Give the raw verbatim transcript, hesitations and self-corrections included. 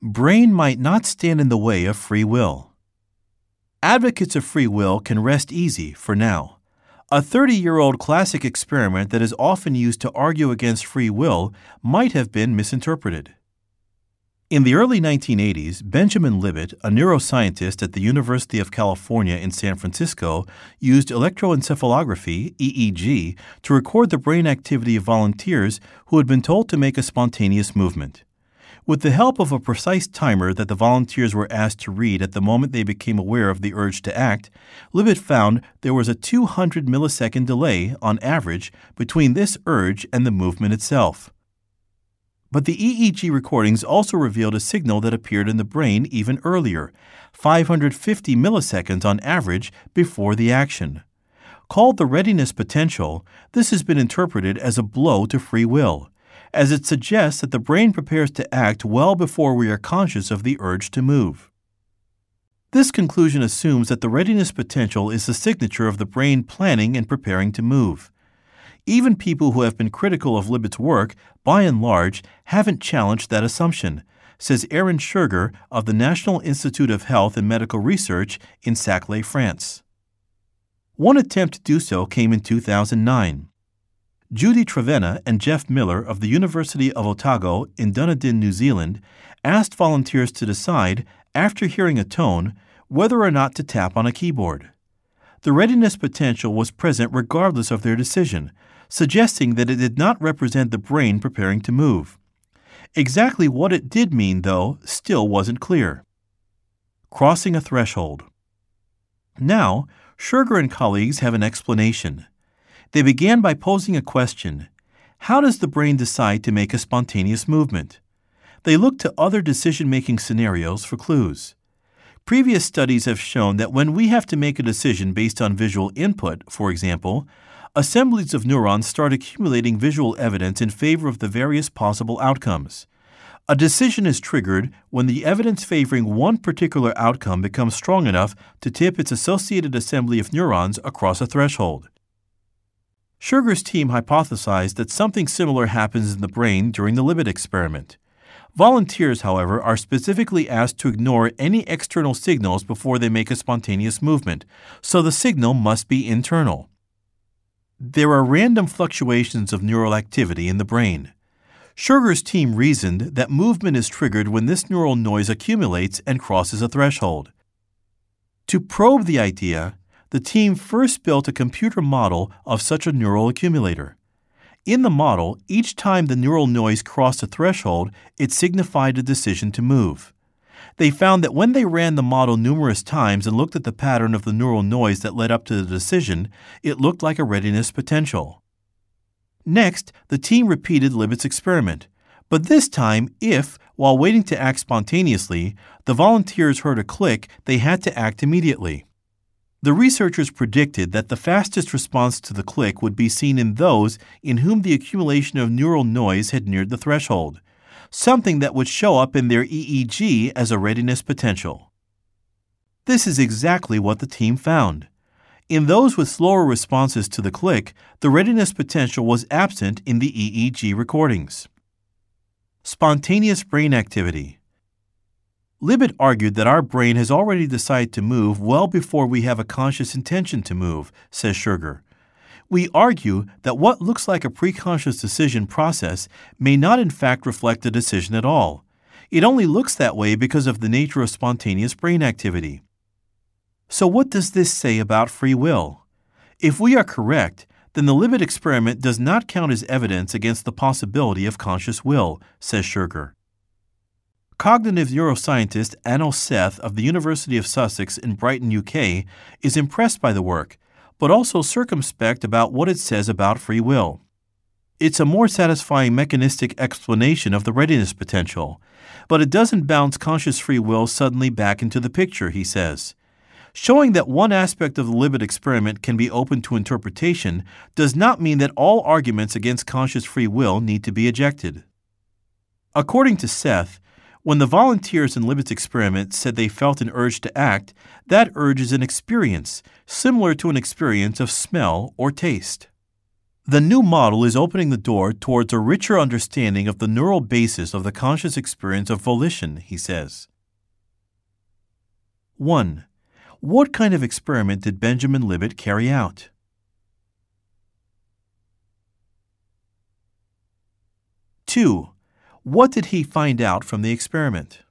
brain might not stand in the way of free will. Advocates of free will can rest easy for now. A thirty-year-old classic experiment that is often used to argue against free will might have been misinterpreted. In the early nineteen eighties, Benjamin Libet, a neuroscientist at the University of California in San Francisco, used electroencephalography, E E G, to record the brain activity of volunteers who had been told to make a spontaneous movement. With the help of a precise timer that the volunteers were asked to read at the moment they became aware of the urge to act, Libet found there was a two hundred millisecond delay, on average, between this urge and the movement itself. But the E E G recordings also revealed a signal that appeared in the brain even earlier, five hundred fifty milliseconds on average before the action. Called the readiness potential, this has been interpreted as a blow to free will, as it suggests that the brain prepares to act well before we are conscious of the urge to move. This conclusion assumes that the readiness potential is the signature of the brain planning and preparing to move. Even people who have been critical of Libet's work, by and large, haven't challenged that assumption, says Aaron Scherger of the National Institute of Health and Medical Research in Saclay, France. One attempt to do so came in two thousand nine. Judy Trevena and Jeff Miller of the University of Otago in Dunedin, New Zealand, asked volunteers to decide, after hearing a tone, whether or not to tap on a keyboard. The readiness potential was present regardless of their decision, suggesting that it did not represent the brain preparing to move. Exactly what it did mean, though, still wasn't clear. Crossing a threshold. Now, Scherger and colleagues have an explanation. They began by posing a question: how does the brain decide to make a spontaneous movement? They looked to other decision-making scenarios for clues. Previous studies have shown that when we have to make a decision based on visual input, for example, assemblies of neurons start accumulating visual evidence in favor of the various possible outcomes. A decision is triggered when the evidence favoring one particular outcome becomes strong enough to tip its associated assembly of neurons across a threshold. Scherger's team hypothesized that something similar happens in the brain during the Libet experiment. Volunteers, however, are specifically asked to ignore any external signals before they make a spontaneous movement, so the signal must be internal. There are random fluctuations of neural activity in the brain. Scherger's team reasoned that movement is triggered when this neural noise accumulates and crosses a threshold. To probe the idea, the team first built a computer model of such a neural accumulator. In the model, each time the neural noise crossed a threshold, it signified a decision to move. They found that when they ran the model numerous times and looked at the pattern of the neural noise that led up to the decision, it looked like a readiness potential. Next, the team repeated Libet's experiment, but this time if, while waiting to act spontaneously, the volunteers heard a click, they had to act immediately. The researchers predicted that the fastest response to the click would be seen in those in whom the accumulation of neural noise had neared the threshold, something that would show up in their E E G as a readiness potential. This is exactly what the team found. In those with slower responses to the click, the readiness potential was absent in the E E G recordings. Spontaneous brain activity. Libet argued that our brain has already decided to move well before we have a conscious intention to move, says Scherger. We argue that what looks like a preconscious decision process may not in fact reflect a decision at all. It only looks that way because of the nature of spontaneous brain activity. So what does this say about free will? If we are correct, then the Libet experiment does not count as evidence against the possibility of conscious will, says Scherger. Cognitive neuroscientist Anil Seth of the University of Sussex in Brighton, U K, is impressed by the work, but also circumspect about what it says about free will. It's a more satisfying mechanistic explanation of the readiness potential, but it doesn't bounce conscious free will suddenly back into the picture, he says. Showing that one aspect of the Libet experiment can be open to interpretation does not mean that all arguments against conscious free will need to be ejected. According to Seth, when the volunteers in Libet's experiment said they felt an urge to act, that urge is an experience, similar to an experience of smell or taste. The new model is opening the door towards a richer understanding of the neural basis of the conscious experience of volition, he says. one. What kind of experiment did Benjamin Libet carry out? two. What did he find out from the experiment?